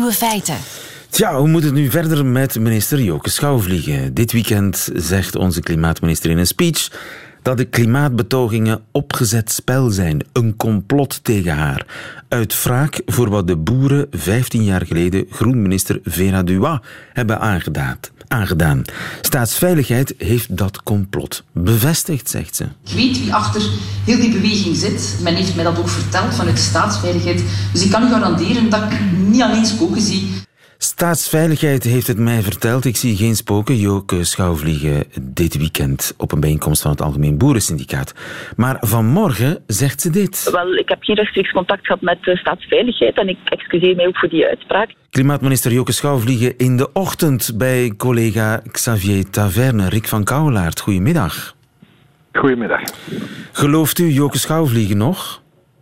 Nieuwe feiten. Tja, hoe moet het nu verder met minister Joke Schouwvliegen? Dit weekend zegt onze klimaatminister in een speech dat de klimaatbetogingen opgezet spel zijn. Een complot tegen haar. Uit wraak voor wat de boeren 15 jaar geleden groenminister Vera Duy hebben aangedaan. Staatsveiligheid heeft dat complot bevestigd, zegt ze. Ik weet wie achter heel die beweging zit. Men heeft mij dat ook verteld vanuit de staatsveiligheid. Dus ik kan u garanderen dat ik niet alleen spoken zie. Staatsveiligheid heeft het mij verteld. Ik zie geen spoken. Joke Schouwvliegen dit weekend op een bijeenkomst van het Algemeen Boerensyndicaat. Maar vanmorgen zegt ze dit. Wel, ik heb geen rechtstreeks contact gehad met de staatsveiligheid en ik excuseer mij ook voor die uitspraak. Klimaatminister Joke Schouwvliegen in de ochtend bij collega Xavier Taverne. Rick van Kouwelaert, goedemiddag. Goedemiddag. Gelooft u Joke Schouwvliegen nog?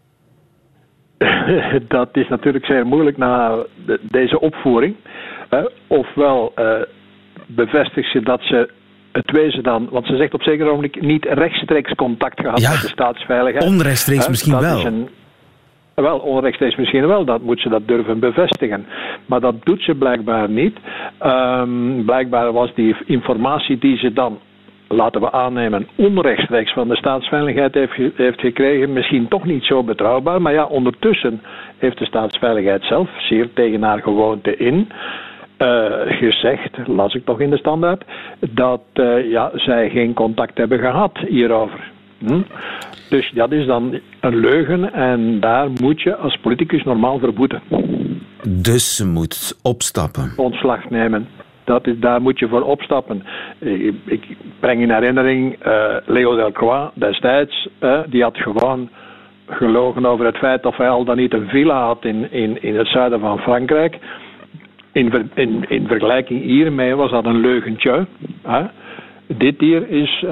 Dat is natuurlijk zeer moeilijk na deze opvoering. Ofwel bevestigt ze dat ze het wezen dan... Want ze zegt op zeker ogenblik niet rechtstreeks contact gehad met de staatsveiligheid. Onrechtstreeks misschien wel. Wel, onrechtstreeks misschien wel. Dat moet ze dat durven bevestigen. Maar dat doet ze blijkbaar niet. Blijkbaar was die informatie die ze dan, laten we aannemen, onrechtstreeks van de staatsveiligheid heeft gekregen, misschien toch niet zo betrouwbaar. Maar ja, ondertussen heeft de staatsveiligheid zelf, zeer tegen haar gewoonte in, gezegd, las ik toch in de standaard, dat zij geen contact hebben gehad hierover. Dus dat is dan een leugen en daar moet je als politicus normaal voor boeten. Dus ze moet opstappen. Ontslag nemen. Daar moet je voor opstappen. Ik breng in herinnering Leo Delcroix destijds. Die had gewoon gelogen over het feit of hij al dan niet een villa had in het zuiden van Frankrijk. In vergelijking hiermee was dat een leugentje. Dit hier is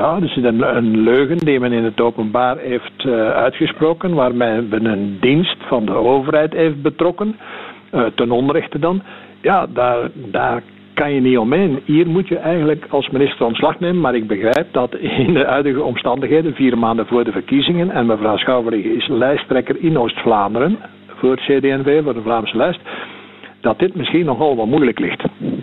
een leugen die men in het openbaar heeft uitgesproken, waar men een dienst van de overheid heeft betrokken, ten onrechte dan. Ja, daar kan je niet omheen. Hier moet je eigenlijk als minister ontslag nemen, maar ik begrijp dat in de huidige omstandigheden, 4 maanden voor de verkiezingen, en mevrouw Schouwvliegen is lijsttrekker in Oost-Vlaanderen, voor het CD&V, voor de Vlaamse lijst, dat dit misschien nogal wat moeilijk ligt.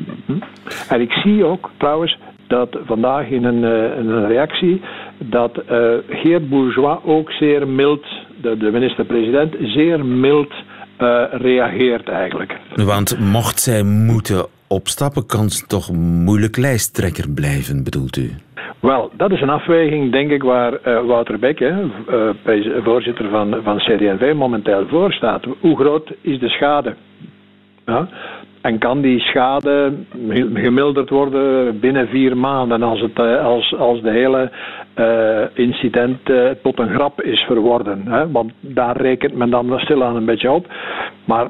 En ik zie ook trouwens dat vandaag in een reactie dat Geert Bourgeois ook zeer mild, de minister-president, zeer mild reageert eigenlijk. Want mocht zij moeten opstappen, kan ze toch moeilijk lijsttrekker blijven, bedoelt u? Wel, dat is een afweging, denk ik, waar Wouter Bek, voorzitter van CD&V, momenteel voor staat. Hoe groot is de schade? Ja? En kan die schade gemilderd worden binnen 4 maanden als de hele incident tot een grap is verworden? Hè? Want daar rekent men dan stilaan een beetje op. Maar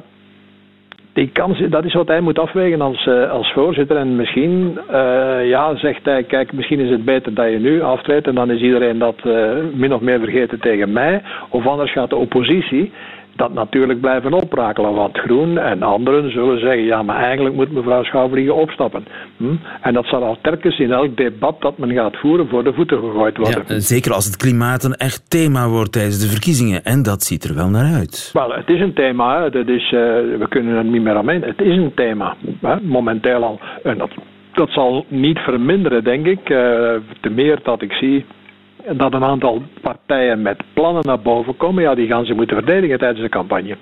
die kans, dat is wat hij moet afwegen als voorzitter. En misschien zegt hij, kijk, misschien is het beter dat je nu aftreedt en dan is iedereen dat min of meer vergeten tegen mij. Of anders gaat de oppositie dat natuurlijk blijven oprakelen. Want Groen en anderen zullen zeggen, ja, maar eigenlijk moet mevrouw Schouwvliegen opstappen. En dat zal al telkens in elk debat dat men gaat voeren voor de voeten gegooid worden. Ja, zeker als het klimaat een echt thema wordt tijdens de verkiezingen. En dat ziet er wel naar uit. Wel, het is een thema. Hè. We kunnen er niet meer omheen. Het is een thema. Hè. Momenteel al. En dat zal niet verminderen, denk ik. Te meer dat ik zie dat een aantal partijen met plannen naar boven komen, ja, die gaan ze moeten verdedigen tijdens de campagne.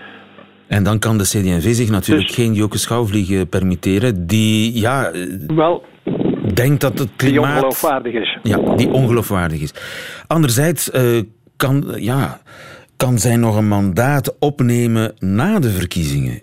En dan kan de CD&V zich natuurlijk geen Joke Schouwvliegen permitteren, die denkt dat het klimaat... Die ongeloofwaardig is. Ja, die ongeloofwaardig is. Anderzijds kan zij nog een mandaat opnemen na de verkiezingen.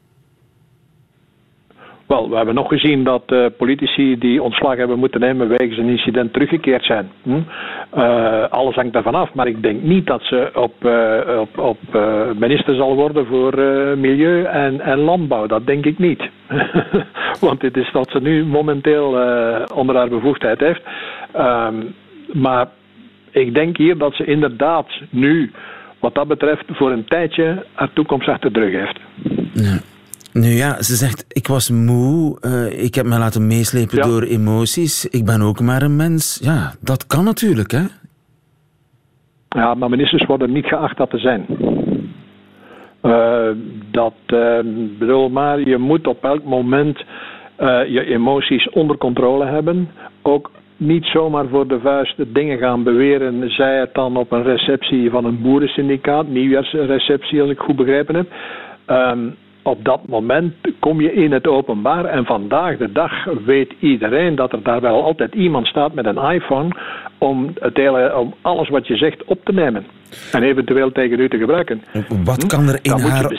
Wel, we hebben nog gezien dat politici die ontslag hebben moeten nemen wegens een incident teruggekeerd zijn. Alles hangt daarvan af, maar ik denk niet dat ze op minister zal worden voor milieu en landbouw. Dat denk ik niet. Want dit is wat ze nu momenteel onder haar bevoegdheid heeft. Maar ik denk hier dat ze inderdaad nu, wat dat betreft, voor een tijdje haar toekomst achter de rug heeft. Ja. Nu ja, ze zegt, ik was moe, ik heb me laten meeslepen door emoties, ik ben ook maar een mens. Ja, dat kan natuurlijk, hè? Ja, maar ministers worden niet geacht dat te zijn. Bedoel maar, je moet op elk moment je emoties onder controle hebben. Ook niet zomaar voor de vuist dingen gaan beweren, zij het dan op een receptie van een boerensyndicaat, nieuwjaarsreceptie als ik goed begrepen heb. Op dat moment kom je in het openbaar en vandaag de dag weet iedereen dat er daar wel altijd iemand staat met een iPhone om alles wat je zegt op te nemen en eventueel tegen u te gebruiken. Wat kan er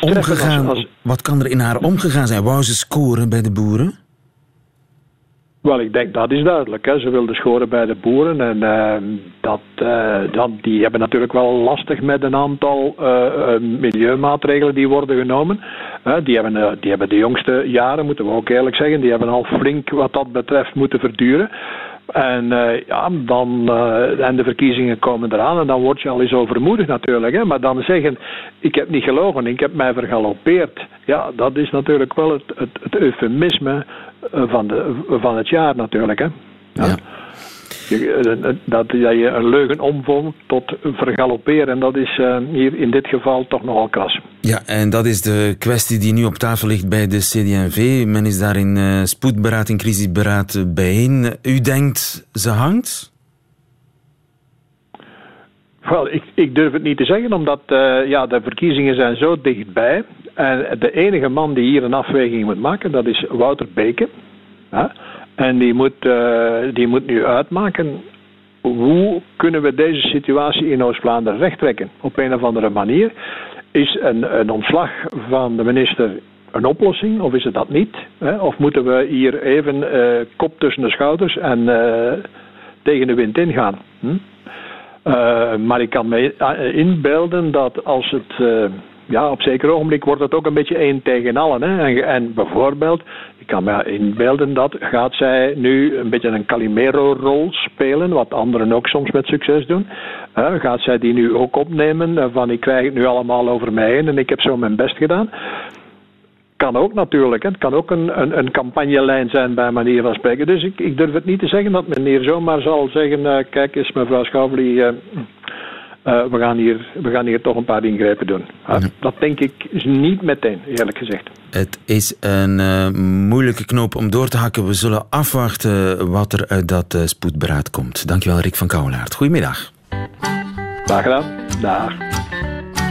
in haar omgegaan zijn? Wou ze scoren bij de boeren? Wel, ik denk dat is duidelijk. Hè. Ze wilden scoren bij de boeren en die hebben natuurlijk wel lastig met een aantal milieumaatregelen die worden genomen. Die hebben de jongste jaren, moeten we ook eerlijk zeggen, die hebben al flink wat dat betreft moeten verduren. En de verkiezingen komen eraan en dan word je al eens overmoedig natuurlijk. Hè. Maar dan zeggen, ik heb niet gelogen, ik heb mij vergalopeerd. Ja, dat is natuurlijk wel het eufemisme van het jaar natuurlijk. Hè. Ja. Dat je een leugen omvormt tot vergalopperen. En dat is hier in dit geval toch nogal kras. Ja, en dat is de kwestie die nu op tafel ligt bij de CD&V. Men is daar in spoedberaad, in crisisberaad bijeen. U denkt, ze hangt? Wel, ik durf het niet te zeggen, omdat de verkiezingen zijn zo dichtbij. En de enige man die hier een afweging moet maken, dat is Wouter Beke. Ja? En die moet nu uitmaken, hoe kunnen we deze situatie in Oost-Vlaanderen rechttrekken? Op een of andere manier. Is een ontslag van de minister een oplossing, of is het dat niet? Of moeten we hier even kop tussen de schouders en tegen de wind ingaan? Maar ik kan me inbeelden dat als het... op zeker ogenblik wordt het ook een beetje één tegen allen. Hè? En bijvoorbeeld, ik kan me inbeelden dat gaat zij nu een beetje een Calimero-rol spelen, wat anderen ook soms met succes doen. Gaat zij die nu ook opnemen van ik krijg het nu allemaal over mij heen en ik heb zo mijn best gedaan. Kan ook natuurlijk. Hè? Het kan ook een campagnelijn zijn bij manier van spreken. Dus ik durf het niet te zeggen dat men hier zomaar zal zeggen, kijk eens mevrouw Schouwvlieg, we gaan hier toch een paar ingrepen doen. Dat denk ik is niet meteen, eerlijk gezegd. Het is een moeilijke knoop om door te hakken. We zullen afwachten wat er uit dat spoedberaad komt. Dankjewel, Rick van Kouwelaert. Goedemiddag. Dag gedaan. Dag.